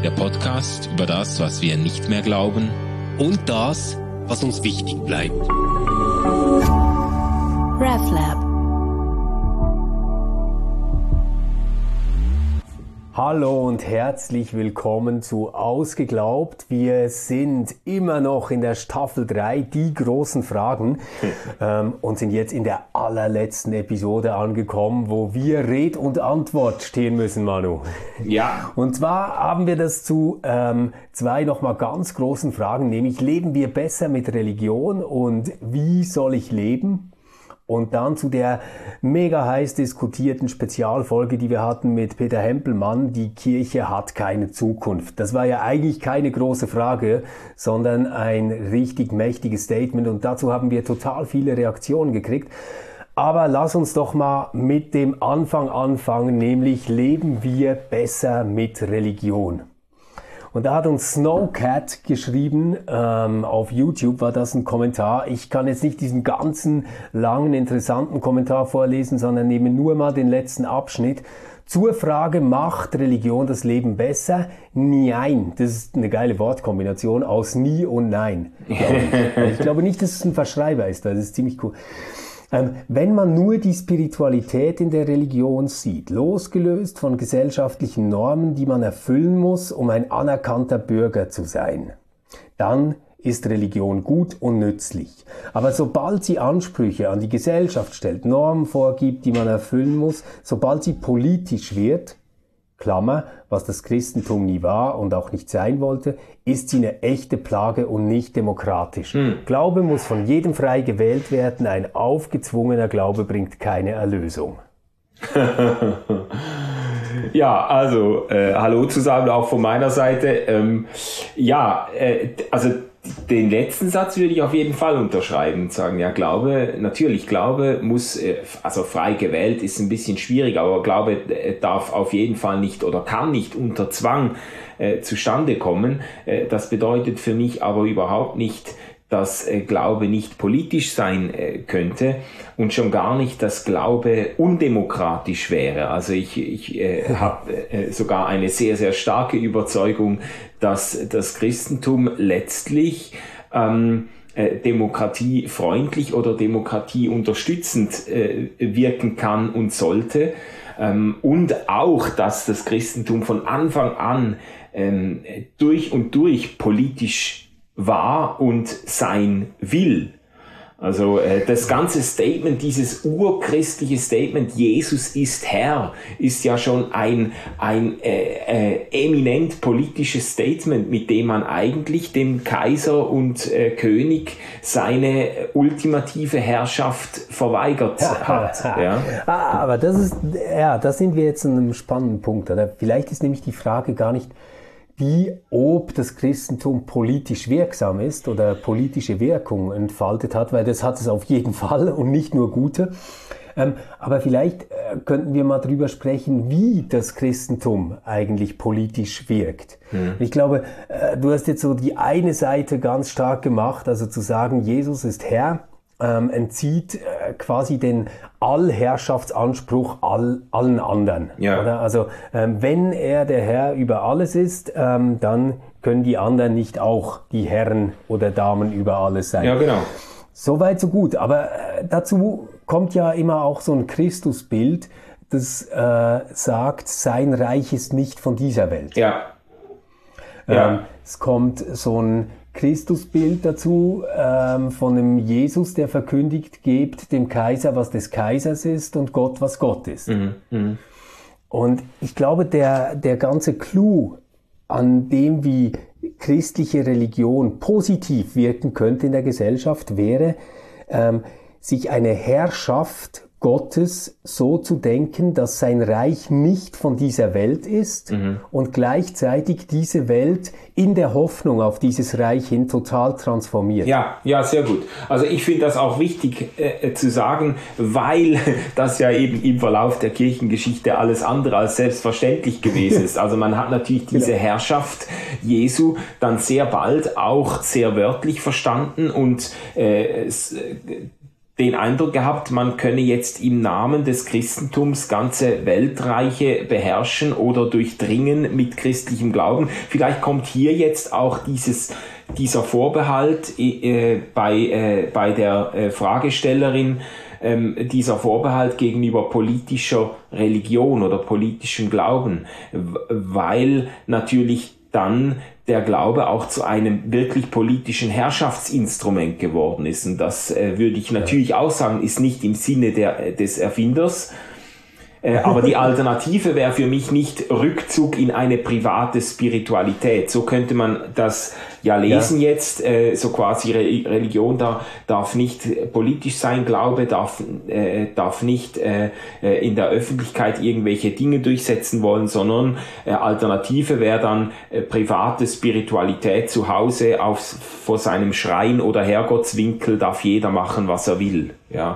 Der Podcast über das, was wir nicht mehr glauben und das, was uns wichtig bleibt. RefLab. Hallo und herzlich willkommen zu Ausgeglaubt. Wir sind immer noch in der Staffel 3, die großen Fragen, und sind jetzt in der allerletzten Episode angekommen, wo wir Red und Antwort stehen müssen, Manu. Ja. Und zwar haben wir das zu zwei nochmal ganz großen Fragen, nämlich leben wir besser mit Religion und wie soll ich leben? Und dann zu der mega heiß diskutierten Spezialfolge, die wir hatten mit Peter Hempelmann, die Kirche hat keine Zukunft. Das war ja eigentlich keine große Frage, sondern ein richtig mächtiges Statement und dazu haben wir total viele Reaktionen gekriegt. Aber lass uns doch mal mit dem Anfang anfangen, nämlich leben wir besser mit Religion? Und da hat uns Snowcat geschrieben, auf YouTube war das ein Kommentar. Ich kann jetzt nicht diesen ganzen langen, interessanten Kommentar vorlesen, sondern nehme nur mal den letzten Abschnitt. Zur Frage, macht Religion das Leben besser? Nein. Das ist eine geile Wortkombination aus nie und nein. Ich glaube nicht, dass es ein Verschreiber ist, das ist ziemlich cool. Wenn man nur die Spiritualität in der Religion sieht, losgelöst von gesellschaftlichen Normen, die man erfüllen muss, um ein anerkannter Bürger zu sein, dann ist Religion gut und nützlich. Aber sobald sie Ansprüche an die Gesellschaft stellt, Normen vorgibt, die man erfüllen muss, sobald sie politisch wird, Klammer, was das Christentum nie war und auch nicht sein wollte, ist sie eine echte Plage und nicht demokratisch. Glaube muss von jedem frei gewählt werden, ein aufgezwungener Glaube bringt keine Erlösung. Ja, also hallo zusammen auch von meiner Seite. Also den letzten Satz würde ich auf jeden Fall unterschreiben und sagen, ja, Glaube muss, also frei gewählt ist ein bisschen schwierig, aber Glaube darf auf jeden Fall nicht oder kann nicht unter Zwang zustande kommen. Das bedeutet für mich aber überhaupt nicht, dass Glaube nicht politisch sein könnte und schon gar nicht, dass Glaube undemokratisch wäre. Also ich habe sogar eine sehr, sehr starke Überzeugung, dass das Christentum letztlich demokratiefreundlich oder demokratieunterstützend wirken kann und sollte. Und auch, dass das Christentum von Anfang an durch und durch politisch war und sein will. Also das ganze Statement, dieses urchristliche Statement, Jesus ist Herr, ist ja schon ein eminent politisches Statement, mit dem man eigentlich dem Kaiser und König seine ultimative Herrschaft verweigert hat. Ja. Aber das sind wir jetzt an einem spannenden Punkt. Oder? Vielleicht ist nämlich die Frage gar nicht ob das Christentum politisch wirksam ist oder politische Wirkung entfaltet hat, weil das hat es auf jeden Fall und nicht nur gute. Aber vielleicht könnten wir mal drüber sprechen, wie das Christentum eigentlich politisch wirkt. Ich glaube, du hast jetzt so die eine Seite ganz stark gemacht, also zu sagen, Jesus ist Herr, entzieht quasi den Allherrschaftsanspruch allen anderen. Ja. Oder? Also wenn er der Herr über alles ist, dann können die anderen nicht auch die Herren oder Damen über alles sein. Ja, genau. Soweit so gut. Aber dazu kommt ja immer auch so ein Christusbild, das sagt, sein Reich ist nicht von dieser Welt. Ja. Es kommt so ein Christusbild dazu, von einem Jesus, der verkündigt, gebt dem Kaiser, was des Kaisers ist und Gott, was Gott ist. Und ich glaube, der ganze Clou, an dem wie christliche Religion positiv wirken könnte in der Gesellschaft, wäre, sich eine Herrschaft Gottes so zu denken, dass sein Reich nicht von dieser Welt ist und gleichzeitig diese Welt in der Hoffnung auf dieses Reich hin total transformiert. Ja, sehr gut. Also ich finde das auch wichtig zu sagen, weil das ja eben im Verlauf der Kirchengeschichte alles andere als selbstverständlich gewesen ist. Also man hat natürlich diese Herrschaft Jesu dann sehr bald auch sehr wörtlich verstanden und den Eindruck gehabt, man könne jetzt im Namen des Christentums ganze Weltreiche beherrschen oder durchdringen mit christlichem Glauben. Vielleicht kommt hier jetzt auch dieser Vorbehalt bei der Fragestellerin, dieser Vorbehalt gegenüber politischer Religion oder politischem Glauben, weil natürlich dann der Glaube auch zu einem wirklich politischen Herrschaftsinstrument geworden ist. Und das würde ich natürlich auch sagen, ist nicht im Sinne des Erfinders. Aber die Alternative wäre für mich nicht Rückzug in eine private Spiritualität. So könnte man das ja lesen jetzt, so quasi Religion darf nicht politisch sein, Glaube darf nicht in der Öffentlichkeit irgendwelche Dinge durchsetzen wollen, sondern Alternative wäre dann private Spiritualität zu Hause vor seinem Schrein oder Herrgottswinkel darf jeder machen, was er will. Ja.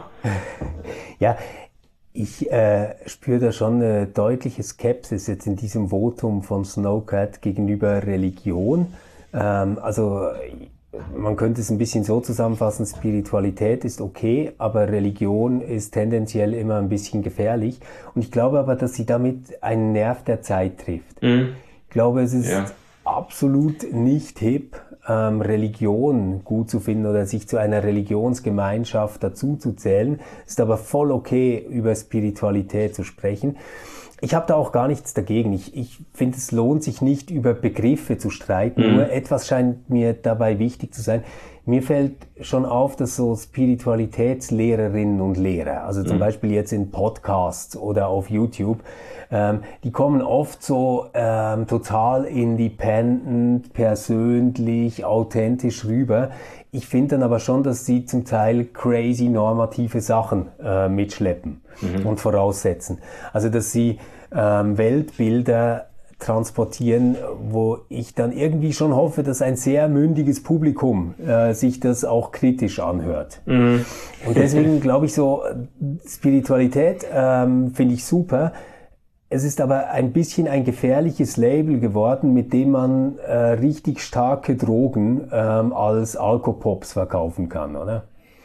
Ja. Ich spüre da schon eine deutliche Skepsis jetzt in diesem Votum von Snowcat gegenüber Religion. Also man könnte es ein bisschen so zusammenfassen, Spiritualität ist okay, aber Religion ist tendenziell immer ein bisschen gefährlich. Und ich glaube aber, dass sie damit einen Nerv der Zeit trifft. Ich glaube, es ist absolut nicht hip, Religion gut zu finden oder sich zu einer Religionsgemeinschaft dazuzuzählen. Ist aber voll okay, über Spiritualität zu sprechen. Ich habe da auch gar nichts dagegen. Ich finde, es lohnt sich nicht, über Begriffe zu streiten. Nur etwas scheint mir dabei wichtig zu sein. Mir fällt schon auf, dass so Spiritualitätslehrerinnen und Lehrer, also zum Beispiel jetzt in Podcasts oder auf YouTube, die kommen oft so total independent, persönlich, authentisch rüber. Ich finde dann aber schon, dass sie zum Teil crazy normative Sachen mitschleppen und voraussetzen. Also dass sie Weltbilder transportieren, wo ich dann irgendwie schon hoffe, dass ein sehr mündiges Publikum sich das auch kritisch anhört. Und deswegen glaube ich so, Spiritualität finde ich super. Es ist aber ein bisschen ein gefährliches Label geworden, mit dem man richtig starke Drogen als Alkopops verkaufen kann, oder?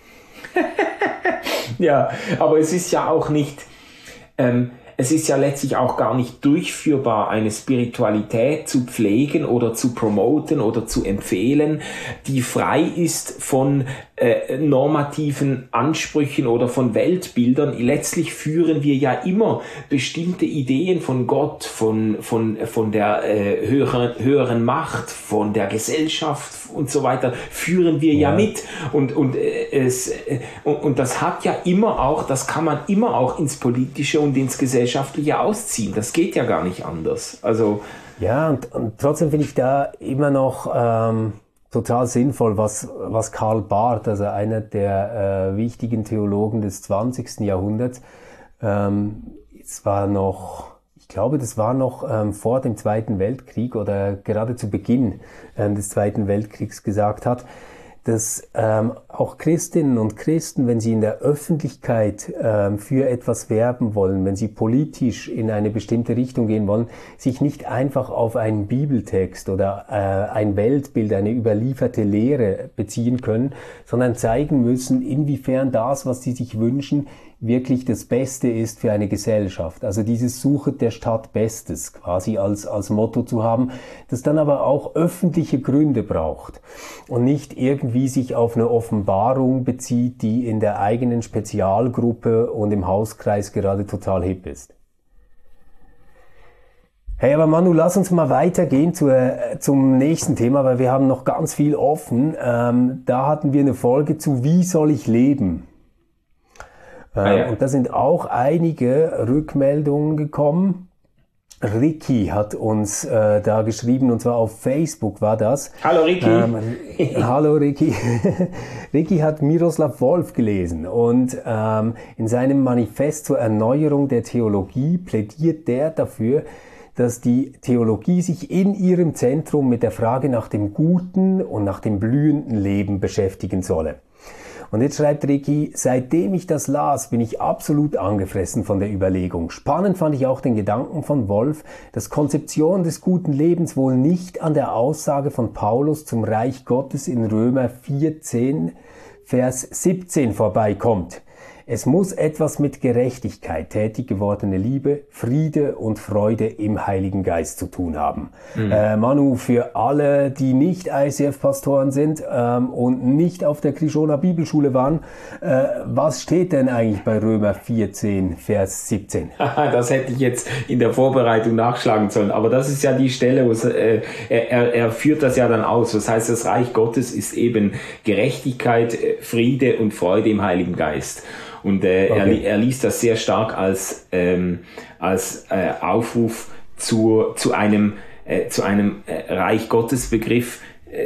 Ja, aber es ist ja auch nicht... es ist ja letztlich auch gar nicht durchführbar, eine Spiritualität zu pflegen oder zu promoten oder zu empfehlen, die frei ist von normativen Ansprüchen oder von Weltbildern. Letztlich führen wir ja immer bestimmte Ideen von Gott, von der höheren Macht, von der Gesellschaft und so weiter, führen wir ja mit. Und das hat ja immer auch, das kann man immer auch ins Politische und ins Gesellschaftliche ausziehen. Das geht ja gar nicht anders. Also ja, und trotzdem finde ich da immer noch total sinnvoll, was Karl Barth, also einer der wichtigen Theologen des 20. Jahrhunderts, es war noch, ich glaube, das war noch vor dem Zweiten Weltkrieg oder gerade zu Beginn des Zweiten Weltkriegs gesagt hat, dass auch Christinnen und Christen, wenn sie in der Öffentlichkeit für etwas werben wollen, wenn sie politisch in eine bestimmte Richtung gehen wollen, sich nicht einfach auf einen Bibeltext oder ein Weltbild, eine überlieferte Lehre beziehen können, sondern zeigen müssen, inwiefern das, was sie sich wünschen, wirklich das Beste ist für eine Gesellschaft. Also dieses Suche der Stadt Bestes quasi als Motto zu haben, das dann aber auch öffentliche Gründe braucht und nicht irgendwie sich auf eine Offenbarung bezieht, die in der eigenen Spezialgruppe und im Hauskreis gerade total hip ist. Hey, aber Manu, lass uns mal weitergehen zum nächsten Thema, weil wir haben noch ganz viel offen. Da hatten wir eine Folge zu Wie soll ich leben? Und da sind auch einige Rückmeldungen gekommen. Ricky hat uns da geschrieben, und zwar auf Facebook war das. Hallo Ricky. Hallo Ricky. Ricky hat Miroslav Volf gelesen und in seinem Manifest zur Erneuerung der Theologie plädiert der dafür, dass die Theologie sich in ihrem Zentrum mit der Frage nach dem guten und nach dem blühenden Leben beschäftigen solle. Und jetzt schreibt Ricky, seitdem ich das las, bin ich absolut angefressen von der Überlegung. Spannend fand ich auch den Gedanken von Volf, dass Konzeption des guten Lebens wohl nicht an der Aussage von Paulus zum Reich Gottes in Römer 14 Vers 17 vorbeikommt. Es muss etwas mit Gerechtigkeit, tätig gewordene Liebe, Friede und Freude im Heiligen Geist zu tun haben. Manu, für alle, die nicht ICF-Pastoren sind und nicht auf der Krishona Bibelschule waren, was steht denn eigentlich bei Römer 14, Vers 17? Das hätte ich jetzt in der Vorbereitung nachschlagen sollen, aber das ist ja die Stelle, wo er führt das ja dann aus. Das heißt, das Reich Gottes ist eben Gerechtigkeit, Friede und Freude im Heiligen Geist. Und okay. er liest das sehr stark als Aufruf zu einem Reich Gottes Begriff,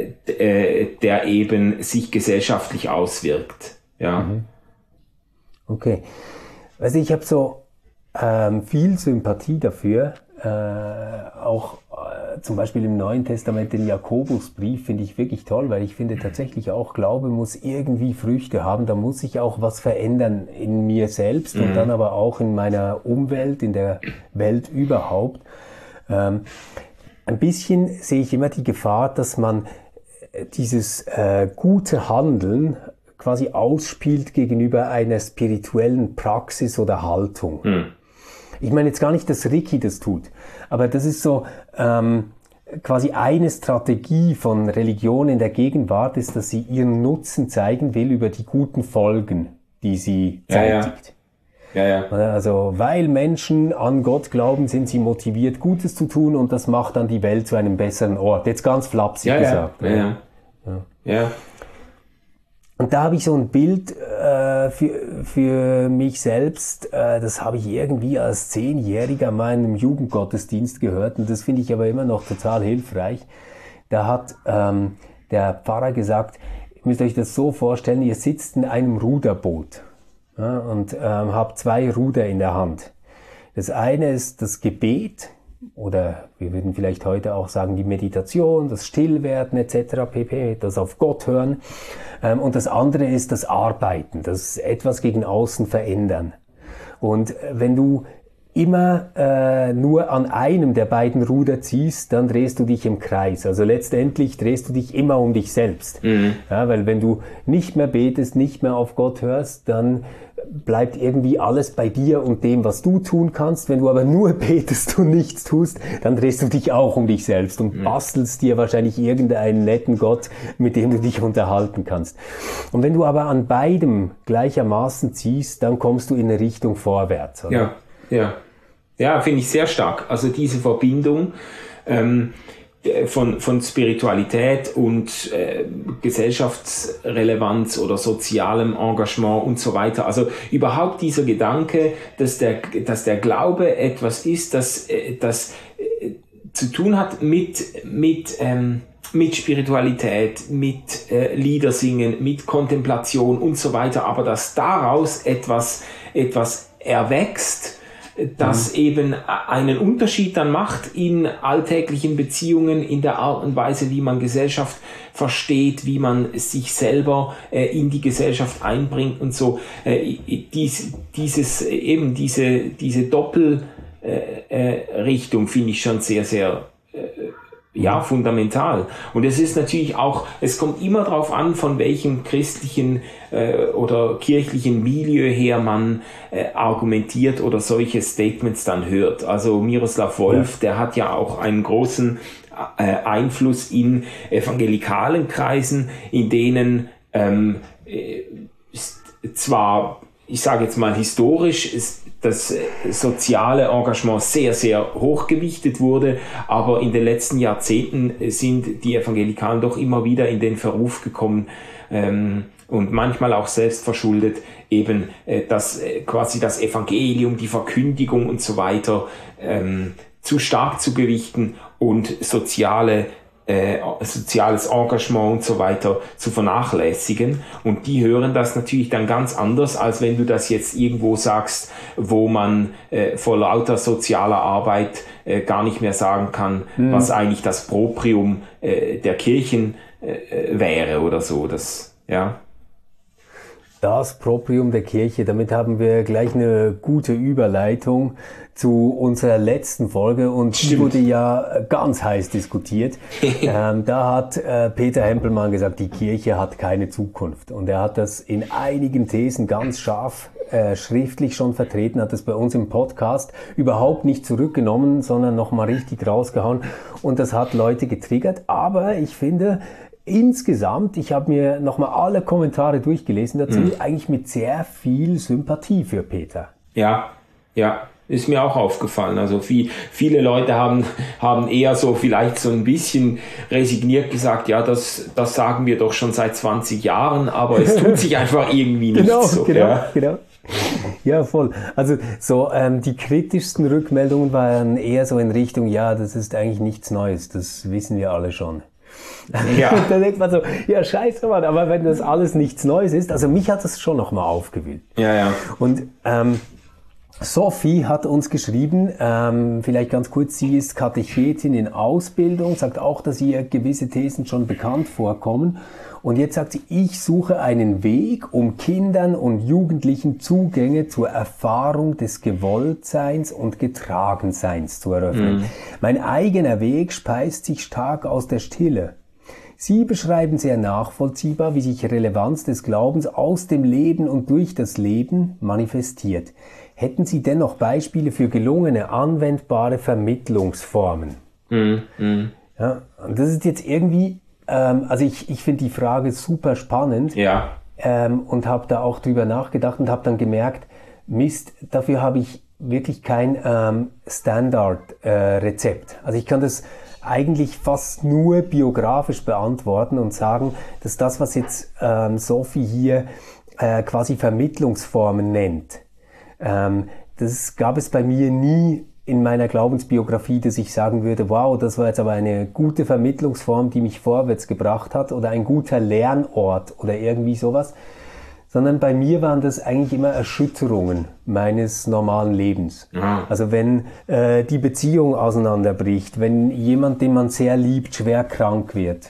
der eben sich gesellschaftlich auswirkt. Ja. Okay. Also ich habe so viel Sympathie dafür, auch zum Beispiel im Neuen Testament den Jakobusbrief finde ich wirklich toll, weil ich finde tatsächlich auch, Glaube muss irgendwie Früchte haben, da muss sich auch was verändern in mir selbst und dann aber auch in meiner Umwelt, in der Welt überhaupt. Ein bisschen sehe ich immer die Gefahr, dass man dieses gute Handeln quasi ausspielt gegenüber einer spirituellen Praxis oder Haltung. Ich meine jetzt gar nicht, dass Ricky das tut, aber das ist so quasi eine Strategie von Religion in der Gegenwart ist, dass sie ihren Nutzen zeigen will über die guten Folgen, die sie zeitigt. Ja. Also weil Menschen an Gott glauben, sind sie motiviert, Gutes zu tun und das macht dann die Welt zu einem besseren Ort. Jetzt ganz flapsig gesagt. Ja. Und da habe ich so ein Bild für mich selbst, das habe ich irgendwie als 10-Jähriger mal in einem Jugendgottesdienst gehört und das finde ich aber immer noch total hilfreich. Da hat der Pfarrer gesagt, ihr müsst euch das so vorstellen, ihr sitzt in einem Ruderboot und habt 2 Ruder in der Hand. Das eine ist das Gebet, oder wir würden vielleicht heute auch sagen die Meditation, das Stillwerden etc. pp., das auf Gott hören. Und das andere ist das Arbeiten, das etwas gegen außen verändern. Und wenn du immer nur an einem der beiden Ruder ziehst, dann drehst du dich im Kreis. Also letztendlich drehst du dich immer um dich selbst. Ja, weil wenn du nicht mehr betest, nicht mehr auf Gott hörst, dann bleibt irgendwie alles bei dir und dem, was du tun kannst. Wenn du aber nur betest und nichts tust, dann drehst du dich auch um dich selbst und bastelst dir wahrscheinlich irgendeinen netten Gott, mit dem du dich unterhalten kannst. Und wenn du aber an beidem gleichermaßen ziehst, dann kommst du in eine Richtung vorwärts. Oder? Ja, finde ich sehr stark. Also diese Verbindung von Spiritualität und Gesellschaftsrelevanz oder sozialem Engagement und so weiter. Also überhaupt dieser Gedanke, dass der Glaube etwas ist, das zu tun hat mit Spiritualität, mit Liedersingen, mit Kontemplation und so weiter, aber dass daraus etwas erwächst, das eben einen Unterschied dann macht in alltäglichen Beziehungen, in der Art und Weise, wie man Gesellschaft versteht, wie man sich selber in die Gesellschaft einbringt und so. Diese Doppelrichtung finde ich schon sehr, sehr fundamental. Und es ist natürlich auch, es kommt immer darauf an, von welchem christlichen oder kirchlichen Milieu her man argumentiert oder solche Statements dann hört. Also Miroslav Volf, der hat ja auch einen großen Einfluss in evangelikalen Kreisen, in denen zwar, ich sage jetzt mal historisch, das soziale Engagement sehr, sehr hochgewichtet wurde, aber in den letzten Jahrzehnten sind die Evangelikalen doch immer wieder in den Verruf gekommen und manchmal auch selbst verschuldet, eben dass quasi das Evangelium, die Verkündigung und so weiter zu stark zu gewichten und soziales Engagement und so weiter zu vernachlässigen. Und die hören das natürlich dann ganz anders, als wenn du das jetzt irgendwo sagst, wo man vor lauter sozialer Arbeit gar nicht mehr sagen kann, was eigentlich das Proprium der Kirchen wäre oder so. Das Proprium der Kirche, damit haben wir gleich eine gute Überleitung zu unserer letzten Folge und die wurde ja ganz heiß diskutiert. Da hat Peter Hempelmann gesagt, die Kirche hat keine Zukunft und er hat das in einigen Thesen ganz scharf schriftlich schon vertreten, hat das bei uns im Podcast überhaupt nicht zurückgenommen, sondern nochmal richtig rausgehauen und das hat Leute getriggert, aber ich finde, insgesamt, ich habe mir nochmal alle Kommentare durchgelesen dazu, eigentlich mit sehr viel Sympathie für Peter. Ja, ist mir auch aufgefallen. Also viele Leute haben eher so vielleicht so ein bisschen resigniert gesagt, ja, das sagen wir doch schon seit 20 Jahren, aber es tut sich einfach irgendwie nichts. Genau. Ja, voll. Also so die kritischsten Rückmeldungen waren eher so in Richtung, ja, das ist eigentlich nichts Neues, das wissen wir alle schon. Ja. Und dann denkt man so, ja scheiße Mann, aber wenn das alles nichts Neues ist, also mich hat das schon nochmal aufgewühlt. Ja. Und Sophie hat uns geschrieben, vielleicht ganz kurz, sie ist Katechetin in Ausbildung, sagt auch, dass ihr gewisse Thesen schon bekannt vorkommen. Und jetzt sagt sie, ich suche einen Weg, um Kindern und Jugendlichen Zugänge zur Erfahrung des Gewolltseins und Getragenseins zu eröffnen. Mein eigener Weg speist sich stark aus der Stille. Sie beschreiben sehr nachvollziehbar, wie sich Relevanz des Glaubens aus dem Leben und durch das Leben manifestiert. Hätten Sie dennoch Beispiele für gelungene, anwendbare Vermittlungsformen? Ja, und das ist jetzt irgendwie, also ich finde die Frage super spannend und habe da auch drüber nachgedacht und habe dann gemerkt, Mist, dafür habe ich wirklich kein Standard-Rezept. Also ich kann das eigentlich fast nur biografisch beantworten und sagen, dass das, was jetzt Sophie hier quasi Vermittlungsformen nennt, das gab es bei mir nie in meiner Glaubensbiografie, dass ich sagen würde, wow, das war jetzt aber eine gute Vermittlungsform, die mich vorwärts gebracht hat oder ein guter Lernort oder irgendwie sowas, sondern bei mir waren das eigentlich immer Erschütterungen meines normalen Lebens. Also wenn die Beziehung auseinanderbricht, wenn jemand, den man sehr liebt, schwer krank wird,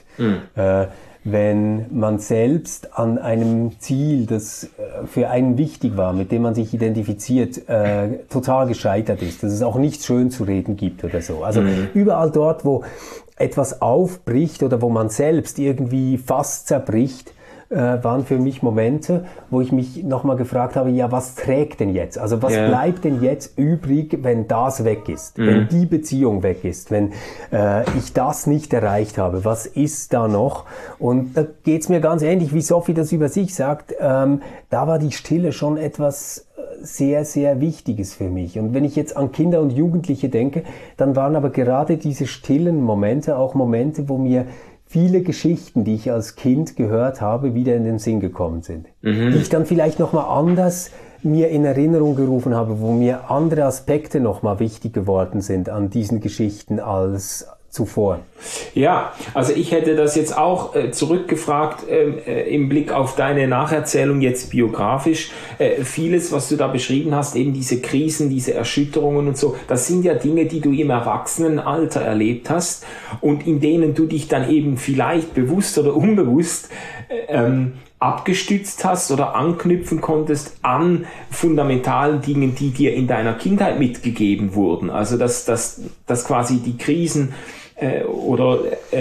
wenn man selbst an einem Ziel, das für einen wichtig war, mit dem man sich identifiziert, total gescheitert ist, dass es auch nichts schön zu reden gibt oder so. Also überall dort, wo etwas aufbricht oder wo man selbst irgendwie fast zerbricht, waren für mich Momente, wo ich mich nochmal gefragt habe, ja, was trägt denn jetzt? Also was bleibt denn jetzt übrig, wenn das weg ist? Wenn die Beziehung weg ist? Wenn ich das nicht erreicht habe? Was ist da noch? Und da geht's mir ganz ähnlich, wie Sophie das über sich sagt. Da war die Stille schon etwas sehr, sehr Wichtiges für mich. Und wenn ich jetzt an Kinder und Jugendliche denke, dann waren aber gerade diese stillen Momente auch Momente, wo mir viele Geschichten, die ich als Kind gehört habe, wieder in den Sinn gekommen sind. Die ich dann vielleicht nochmal anders mir in Erinnerung gerufen habe, wo mir andere Aspekte nochmal wichtig geworden sind an diesen Geschichten als zuvor. Ja, also ich hätte das jetzt auch zurückgefragt im Blick auf deine Nacherzählung jetzt biografisch. Vieles, was du da beschrieben hast, eben diese Krisen, diese Erschütterungen und so, das sind ja Dinge, die du im Erwachsenenalter erlebt hast und in denen du dich dann eben vielleicht bewusst oder unbewusst abgestützt hast oder anknüpfen konntest an fundamentalen Dingen, die dir in deiner Kindheit mitgegeben wurden. Also dass quasi die Krisen oder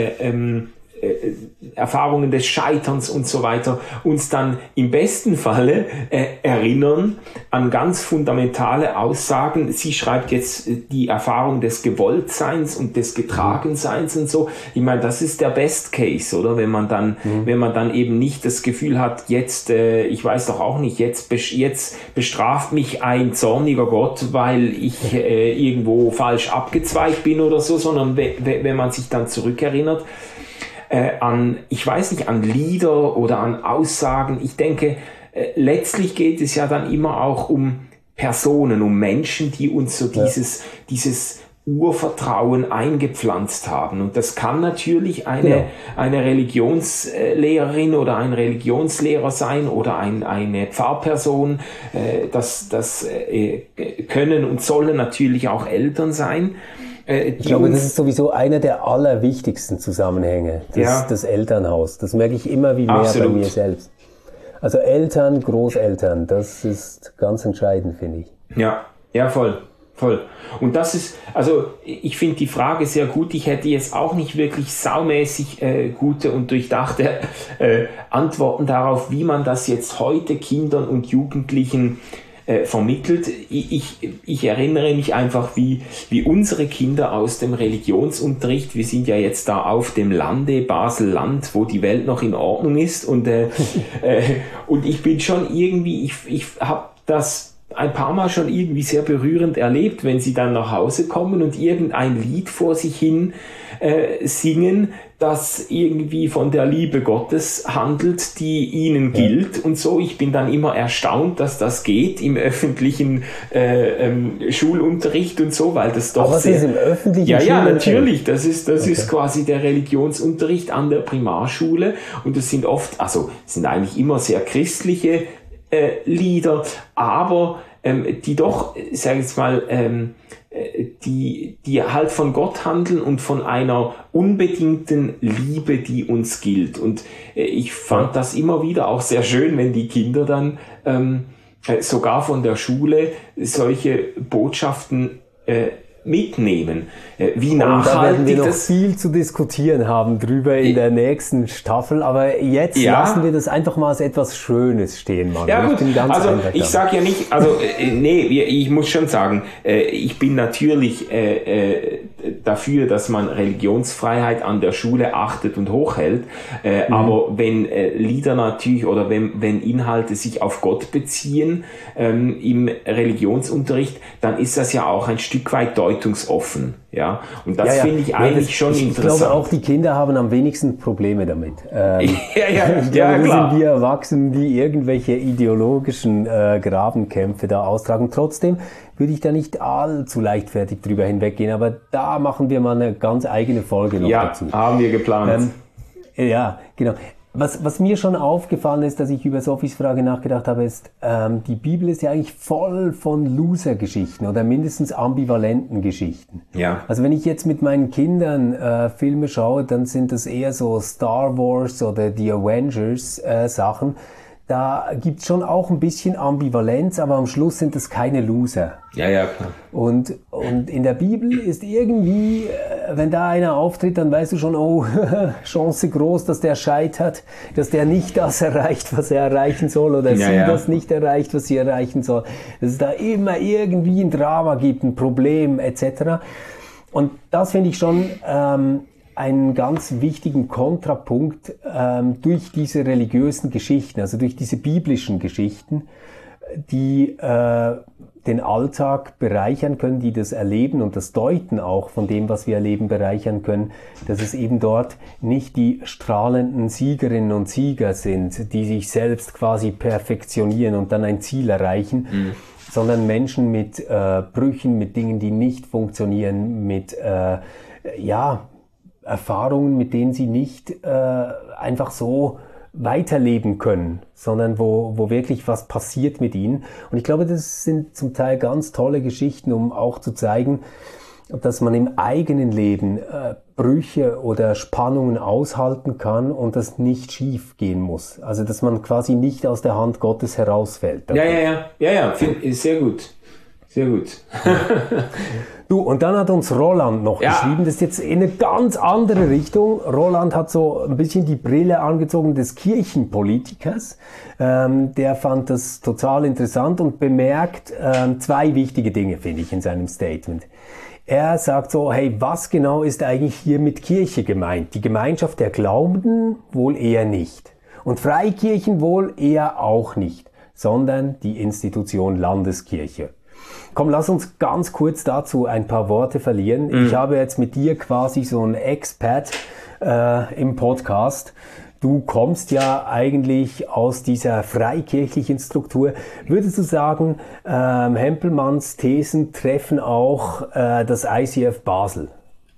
Erfahrungen des Scheiterns und so weiter uns dann im besten Falle erinnern an ganz fundamentale Aussagen. Sie schreibt jetzt die Erfahrung des Gewolltseins und des Getragenseins und so. Ich meine, das ist der Best Case, oder? Wenn man dann eben nicht das Gefühl hat, jetzt, ich weiß doch auch nicht, jetzt bestraft mich ein zorniger Gott, weil ich irgendwo falsch abgezweigt bin oder so, sondern wenn man sich dann zurückerinnert, an Lieder oder an Aussagen. Ich denke, letztlich geht es ja dann immer auch um Personen, um Menschen, die uns so dieses Urvertrauen eingepflanzt haben. Und das kann natürlich eine Religionslehrerin oder ein Religionslehrer sein oder eine Pfarrperson. Das können und sollen natürlich auch Eltern sein. Ich glaube, das ist sowieso einer der allerwichtigsten Zusammenhänge, das Elternhaus. Das merke ich immer wie mehr bei mir selbst. Also Eltern, Großeltern, das ist ganz entscheidend, finde ich. Ja, voll. Und das ist, also ich finde die Frage sehr gut. Ich hätte jetzt auch nicht wirklich saumäßig gute und durchdachte Antworten darauf, wie man das jetzt heute Kindern und Jugendlichen vermittelt. Ich erinnere mich einfach, wie unsere Kinder aus dem Religionsunterricht, wir sind ja jetzt da auf dem Lande, Basel-Land, wo die Welt noch in Ordnung ist und ich bin schon irgendwie, ich habe das ein paar Mal schon irgendwie sehr berührend erlebt, wenn sie dann nach Hause kommen und irgendein Lied vor sich hin singen, das irgendwie von der Liebe Gottes handelt, die ihnen gilt und so. Ich bin dann immer erstaunt, dass das geht im öffentlichen Schulunterricht und so, weil das doch aber sehr... ist im öffentlichen Ja, Schulunterricht? natürlich. Das ist quasi der Religionsunterricht an der Primarschule und es sind oft, also es sind eigentlich immer sehr christliche Lieder, aber die doch, sag ich jetzt mal, die halt von Gott handeln und von einer unbedingten Liebe, die uns gilt. Und ich fand das immer wieder auch sehr schön, wenn die Kinder dann sogar von der Schule solche Botschaften mitnehmen. Wie nachhaltig da werden wir noch das viel zu diskutieren haben drüber in der nächsten Staffel, aber jetzt lassen wir das einfach mal als etwas Schönes stehen, Mann. Ja, gut. Also ich sage ja nicht, ich muss schon sagen, ich bin natürlich dafür, dass man Religionsfreiheit an der Schule achtet und hochhält, aber wenn Lieder natürlich oder wenn Inhalte sich auf Gott beziehen im Religionsunterricht, dann ist das ja auch ein Stück weit deutungsoffen. Ja, und das finde ich eigentlich schon interessant. Ich glaube auch, die Kinder haben am wenigsten Probleme damit. Ich glaube, klar. Das sind wir Erwachsenen, die irgendwelche ideologischen Grabenkämpfe da austragen. Trotzdem würde ich da nicht allzu leichtfertig drüber hinweggehen, aber da machen wir mal eine ganz eigene Folge noch dazu. Ja, haben wir geplant. Ja, genau. Was mir schon aufgefallen ist, dass ich über Sophies Frage nachgedacht habe, ist, die Bibel ist ja eigentlich voll von Loser-Geschichten oder mindestens ambivalenten Geschichten. Ja. Also wenn ich jetzt mit meinen Kindern Filme schaue, dann sind das eher so Star Wars oder die Avengers Sachen. Da gibt's schon auch ein bisschen Ambivalenz, aber am Schluss sind das keine Loser. Ja, klar. Und in der Bibel ist irgendwie, wenn da einer auftritt, dann weißt du schon, oh, Chance groß, dass der scheitert, dass der nicht das erreicht, was er erreichen soll, oder sie das nicht erreicht, was sie erreichen soll. Dass es da immer irgendwie ein Drama gibt, ein Problem etc. Und das finde ich schon einen ganz wichtigen Kontrapunkt durch diese religiösen Geschichten, also durch diese biblischen Geschichten, die den Alltag bereichern können, die das Erleben und das Deuten auch von dem, was wir erleben, bereichern können, dass es eben dort nicht die strahlenden Siegerinnen und Sieger sind, die sich selbst quasi perfektionieren und dann ein Ziel erreichen, sondern Menschen mit Brüchen, mit Dingen, die nicht funktionieren, mit Erfahrungen, mit denen sie nicht einfach so weiterleben können, sondern wo wirklich was passiert mit ihnen. Und ich glaube, das sind zum Teil ganz tolle Geschichten, um auch zu zeigen, dass man im eigenen Leben Brüche oder Spannungen aushalten kann und das nicht schief gehen muss. Also, dass man quasi nicht aus der Hand Gottes herausfällt. Ja, sehr gut. Sehr gut. Du, und dann hat uns Roland noch geschrieben, das ist jetzt in eine ganz andere Richtung. Roland hat so ein bisschen die Brille angezogen des Kirchenpolitikers. Der fand das total interessant und bemerkt zwei wichtige Dinge, finde ich, in seinem Statement. Er sagt so, hey, was genau ist eigentlich hier mit Kirche gemeint? Die Gemeinschaft der Glaubenden wohl eher nicht. Und Freikirchen wohl eher auch nicht, sondern die Institution Landeskirche. Komm, lass uns ganz kurz dazu ein paar Worte verlieren. Ich habe jetzt mit dir quasi so einen Expat im Podcast. Du kommst ja eigentlich aus dieser freikirchlichen Struktur. Würdest du sagen, Hempelmanns Thesen treffen auch das ICF Basel?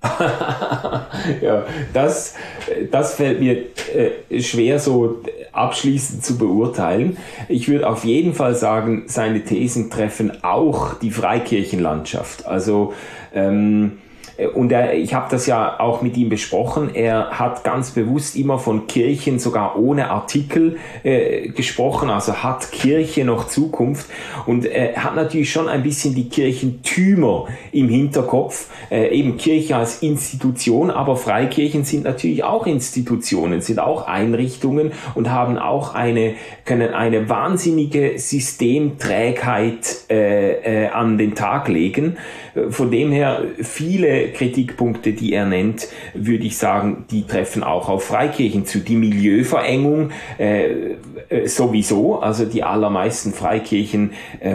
Ja, das fällt mir schwer so abschließend zu beurteilen. Ich würde auf jeden Fall sagen, seine Thesen treffen auch die Freikirchenlandschaft. Also und ich habe das ja auch mit ihm besprochen, er hat ganz bewusst immer von Kirchen sogar ohne Artikel gesprochen, also hat Kirche noch Zukunft, und er hat natürlich schon ein bisschen die Kirchentümer im Hinterkopf, eben Kirche als Institution, aber Freikirchen sind natürlich auch Institutionen, sind auch Einrichtungen und haben auch können eine wahnsinnige Systemträgheit an den Tag legen. Von dem her, viele Kritikpunkte, die er nennt, würde ich sagen, die treffen auch auf Freikirchen zu. Die Milieuverengung sowieso, also die allermeisten Freikirchen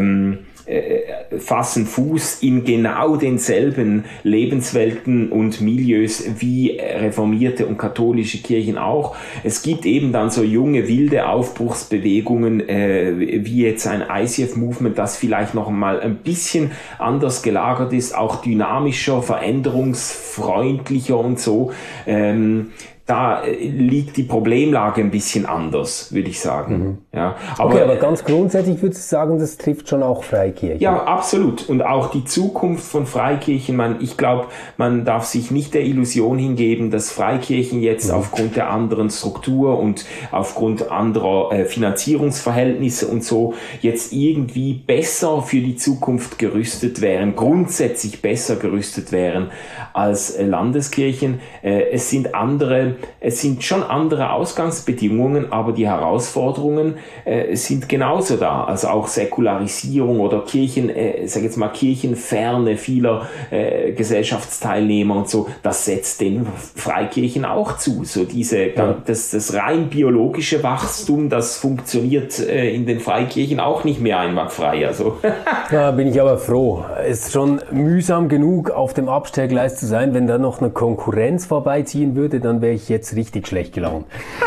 fassen Fuß in genau denselben Lebenswelten und Milieus wie reformierte und katholische Kirchen auch. Es gibt eben dann so junge, wilde Aufbruchsbewegungen, wie jetzt ein ICF-Movement, das vielleicht noch mal ein bisschen anders gelagert ist, auch dynamischer, veränderungsfreundlicher und so. Da liegt die Problemlage ein bisschen anders, würde ich sagen. Ja, aber ganz grundsätzlich würde ich sagen, das trifft schon auch Freikirchen. Ja, absolut. Und auch die Zukunft von Freikirchen, ich glaube, man darf sich nicht der Illusion hingeben, dass Freikirchen jetzt aufgrund der anderen Struktur und aufgrund anderer Finanzierungsverhältnisse und so jetzt irgendwie besser für die Zukunft gerüstet wären, grundsätzlich besser gerüstet wären als Landeskirchen. Es sind schon andere Ausgangsbedingungen, aber die Herausforderungen sind genauso da. Also auch Säkularisierung oder Kirchenferne vieler Gesellschaftsteilnehmer und so, das setzt den Freikirchen auch zu. So das rein biologische Wachstum, das funktioniert in den Freikirchen auch nicht mehr einwandfrei. Also. Da bin ich aber froh. Es ist schon mühsam genug, auf dem Abstellgleis zu sein. Wenn da noch eine Konkurrenz vorbeiziehen würde, dann wäre ich jetzt richtig schlecht gelaunt.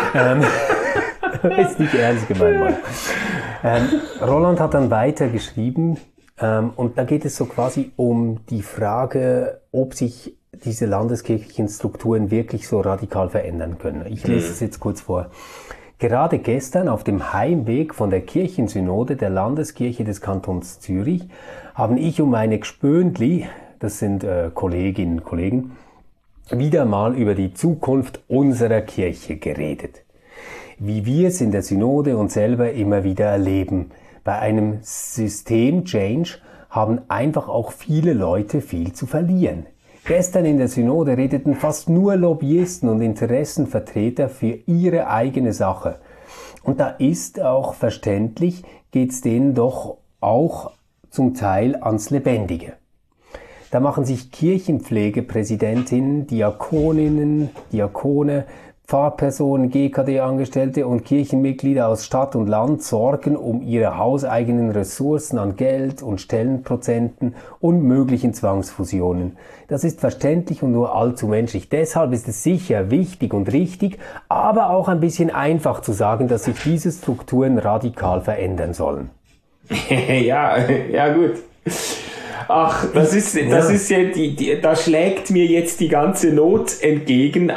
Ist nicht ernst gemeint, Mann. Roland hat dann weiter geschrieben, und da geht es so quasi um die Frage, ob sich diese landeskirchlichen Strukturen wirklich so radikal verändern können. Ich lese es jetzt kurz vor. Gerade gestern auf dem Heimweg von der Kirchensynode der Landeskirche des Kantons Zürich haben ich und meine Gspöndli, das sind Kolleginnen und Kollegen, wieder mal über die Zukunft unserer Kirche geredet. Wie wir es in der Synode und selber immer wieder erleben. Bei einem System-Change haben einfach auch viele Leute viel zu verlieren. Gestern in der Synode redeten fast nur Lobbyisten und Interessenvertreter für ihre eigene Sache. Und da ist auch verständlich, geht's denen doch auch zum Teil ans Lebendige. Da machen sich Kirchenpflegepräsidentinnen, Diakoninnen, Diakone, Pfarrpersonen, GKD-Angestellte und Kirchenmitglieder aus Stadt und Land Sorgen um ihre hauseigenen Ressourcen an Geld und Stellenprozenten und möglichen Zwangsfusionen. Das ist verständlich und nur allzu menschlich. Deshalb ist es sicher wichtig und richtig, aber auch ein bisschen einfach zu sagen, dass sich diese Strukturen radikal verändern sollen. Ja, gut. Ach, das ist ja da schlägt mir jetzt die ganze Not entgegen,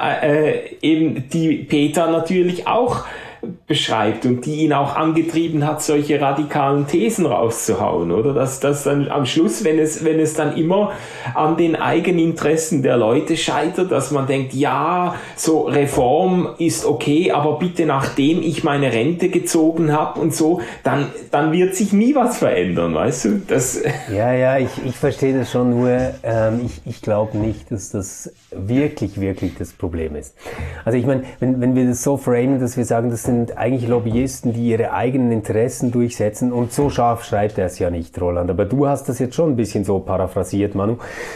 eben die Peter natürlich auch beschreibt und die ihn auch angetrieben hat, solche radikalen Thesen rauszuhauen, oder? Dass dann am Schluss, wenn es dann immer an den Eigeninteressen der Leute scheitert, dass man denkt, ja, so Reform ist okay, aber bitte nachdem ich meine Rente gezogen habe und so, dann wird sich nie was verändern, weißt du? Ja, ich verstehe das schon, nur ich glaube nicht, dass das wirklich das Problem ist. Also ich meine, wenn wir das so framen, dass wir sagen, das sind eigentlich Lobbyisten, die ihre eigenen Interessen durchsetzen, und so scharf schreibt er es ja nicht, Roland, aber du hast das jetzt schon ein bisschen so paraphrasiert, Manu,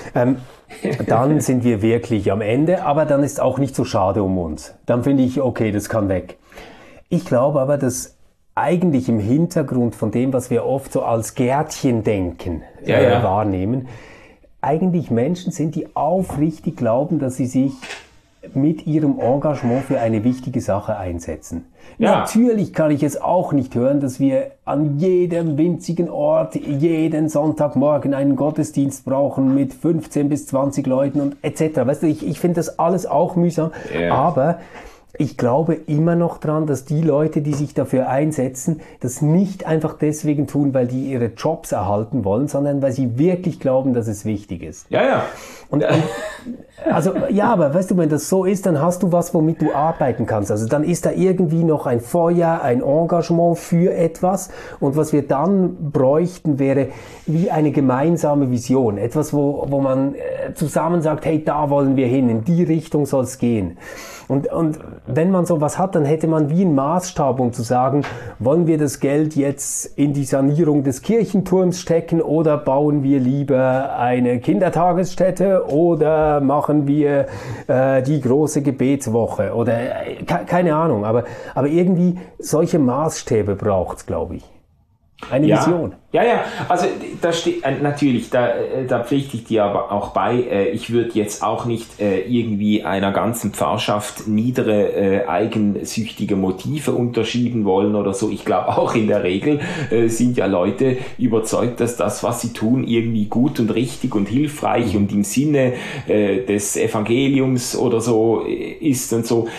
dann sind wir wirklich am Ende, aber dann ist auch nicht so schade um uns. Dann finde ich, okay, das kann weg. Ich glaube aber, dass eigentlich im Hintergrund von dem, was wir oft so als Gärtchendenken wahrnehmen, eigentlich Menschen sind, die aufrichtig glauben, dass sie sich mit ihrem Engagement für eine wichtige Sache einsetzen. Ja. Natürlich kann ich es auch nicht hören, dass wir an jedem winzigen Ort jeden Sonntagmorgen einen Gottesdienst brauchen mit 15 bis 20 Leuten und etc. Weißt du, ich finde das alles auch mühsam, aber ich glaube immer noch dran, dass die Leute, die sich dafür einsetzen, das nicht einfach deswegen tun, weil die ihre Jobs erhalten wollen, sondern weil sie wirklich glauben, dass es wichtig ist. Ja. Also, ja, aber weißt du, wenn das so ist, dann hast du was, womit du arbeiten kannst. Also dann ist da irgendwie noch ein Feuer, ein Engagement für etwas. Und was wir dann bräuchten, wäre wie eine gemeinsame Vision. Etwas, wo man zusammen sagt, hey, da wollen wir hin, in die Richtung soll es gehen. Und wenn man sowas hat, dann hätte man wie einen Maßstab, um zu sagen, wollen wir das Geld jetzt in die Sanierung des Kirchenturms stecken oder bauen wir lieber eine Kindertagesstätte oder machen wir die große Gebetswoche oder keine Ahnung. Aber irgendwie solche Maßstäbe braucht's, glaube ich. Eine Vision. Ja, also da steht natürlich, da pflichte ich dir aber auch bei, ich würde jetzt auch nicht irgendwie einer ganzen Pfarrschaft niedere eigensüchtige Motive unterschieben wollen oder so. Ich glaube auch in der Regel sind ja Leute überzeugt, dass das, was sie tun, irgendwie gut und richtig und hilfreich und im Sinne des Evangeliums oder so ist und so,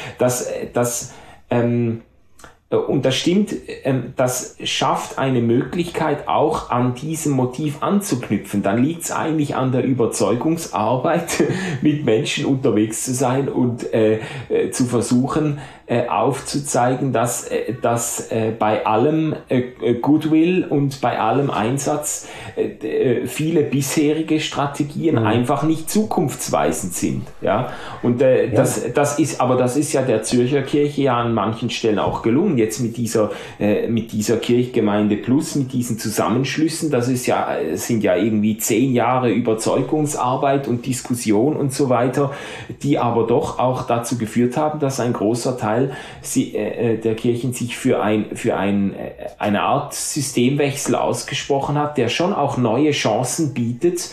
und das stimmt, das schafft eine Möglichkeit, auch an diesem Motiv anzuknüpfen. Dann liegt es eigentlich an der Überzeugungsarbeit, mit Menschen unterwegs zu sein und zu versuchen, aufzuzeigen, dass bei allem Goodwill und bei allem Einsatz viele bisherige Strategien einfach nicht zukunftsweisend sind. Ja? Und das ist ja der Zürcher Kirche ja an manchen Stellen auch gelungen. Jetzt mit dieser Kirchgemeinde Plus, mit diesen Zusammenschlüssen, sind ja irgendwie 10 Jahre Überzeugungsarbeit und Diskussion und so weiter, die aber doch auch dazu geführt haben, dass ein großer Teil der Kirchen sich für eine Art Systemwechsel ausgesprochen hat, der schon auch neue Chancen bietet,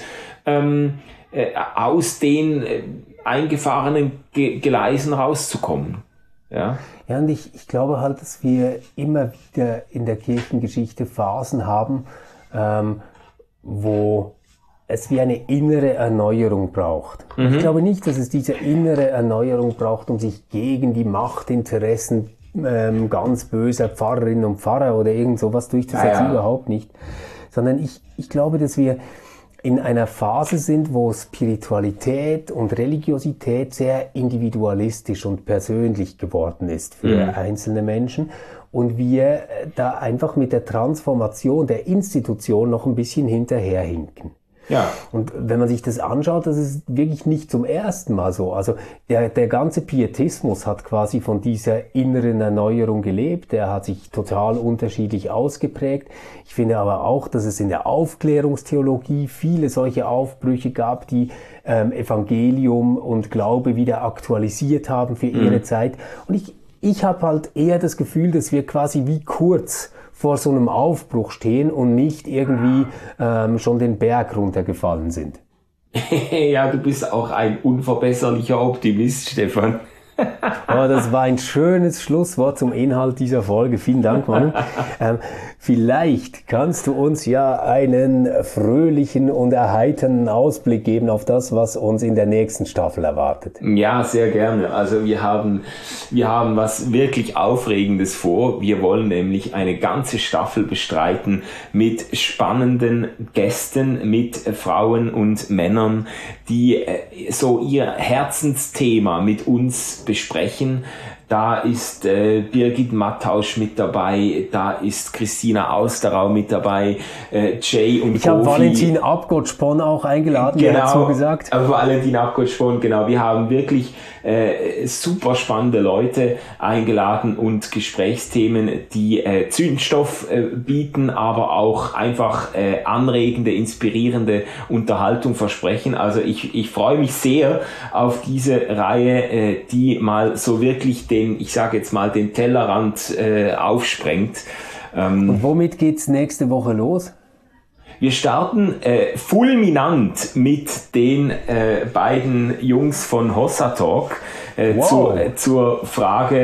aus den eingefahrenen Gleisen rauszukommen. Ja, und ich glaube halt, dass wir immer wieder in der Kirchengeschichte Phasen haben, wo es wie eine innere Erneuerung braucht. Ich glaube nicht, dass es diese innere Erneuerung braucht, um sich gegen die Machtinteressen ganz böser Pfarrerinnen und Pfarrer oder irgend sowas durchzusetzen, überhaupt nicht. Sondern ich glaube, dass wir in einer Phase sind, wo Spiritualität und Religiosität sehr individualistisch und persönlich geworden ist für einzelne Menschen und wir da einfach mit der Transformation der Institution noch ein bisschen hinterherhinken. Ja. Und wenn man sich das anschaut, das ist wirklich nicht zum ersten Mal so. Also der ganze Pietismus hat quasi von dieser inneren Erneuerung gelebt. Der hat sich total unterschiedlich ausgeprägt. Ich finde aber auch, dass es in der Aufklärungstheologie viele solche Aufbrüche gab, die Evangelium und Glaube wieder aktualisiert haben für ihre Zeit. Und ich habe halt eher das Gefühl, dass wir quasi wie kurz vor so einem Aufbruch stehen und nicht irgendwie schon den Berg runtergefallen sind. Ja, du bist auch ein unverbesserlicher Optimist, Stefan. Oh, das war ein schönes Schlusswort zum Inhalt dieser Folge. Vielen Dank, Manu. Vielleicht kannst du uns ja einen fröhlichen und erheiternden Ausblick geben auf das, was uns in der nächsten Staffel erwartet. Ja, sehr gerne. Also wir haben was wirklich Aufregendes vor. Wir wollen nämlich eine ganze Staffel bestreiten mit spannenden Gästen, mit Frauen und Männern, die so ihr Herzensthema mit uns besprechen. Da ist Birgit Mattausch mit dabei, da ist Christina Austerau mit dabei, Jay und Ich habe Valentin Abgott-Spon auch eingeladen, genau, der hat so gesagt. Valentin Abgott-Spon, genau. Wir haben wirklich super spannende Leute eingeladen und Gesprächsthemen, die Zündstoff bieten, aber auch einfach anregende, inspirierende Unterhaltung versprechen. Also ich freue mich sehr auf diese Reihe, die mal so wirklich den Tellerrand aufsprengt. Und womit geht's nächste Woche los? Wir starten fulminant mit den beiden Jungs von Hossa Talk zur Frage,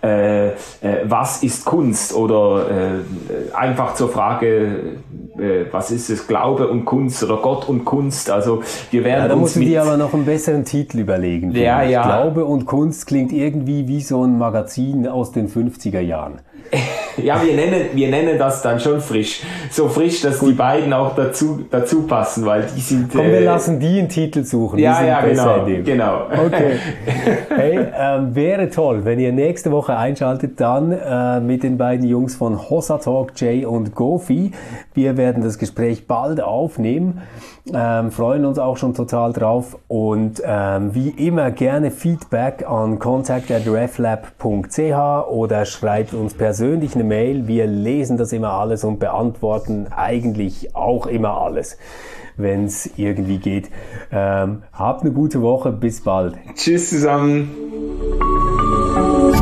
was ist Kunst? Oder einfach zur Frage, was ist es, Glaube und Kunst oder Gott und Kunst? Also wir werden da musst du dir aber noch einen besseren Titel überlegen. Ja, ja. Glaube und Kunst klingt irgendwie wie so ein Magazin aus den 50er Jahren. Ja, wir nennen das dann schon frisch. So frisch, dass die beiden auch dazu passen, weil die sind... Komm, wir lassen die einen Titel suchen. Ja, genau. Okay. Hey, wäre toll, wenn ihr nächste Woche einschaltet, dann mit den beiden Jungs von Hossa Talk, Jay und Gofi. Wir werden das Gespräch bald aufnehmen, freuen uns auch schon total drauf und wie immer gerne Feedback an contact@reflab.ch oder schreibt uns persönlich eine Mail. Wir lesen das immer alles und beantworten eigentlich auch immer alles, wenn es irgendwie geht. Habt eine gute Woche, bis bald. Tschüss zusammen.